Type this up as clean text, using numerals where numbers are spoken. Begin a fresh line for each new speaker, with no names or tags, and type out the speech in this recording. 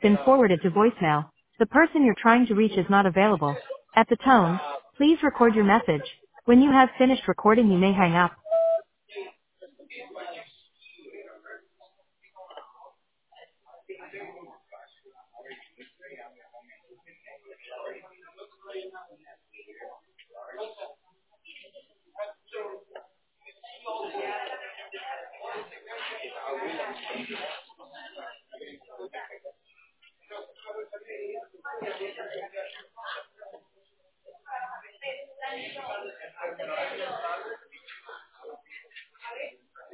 been forwarded to voicemail. The person you're trying to reach is not available. At the tone, please record your message. When you have finished recording, you may hang up.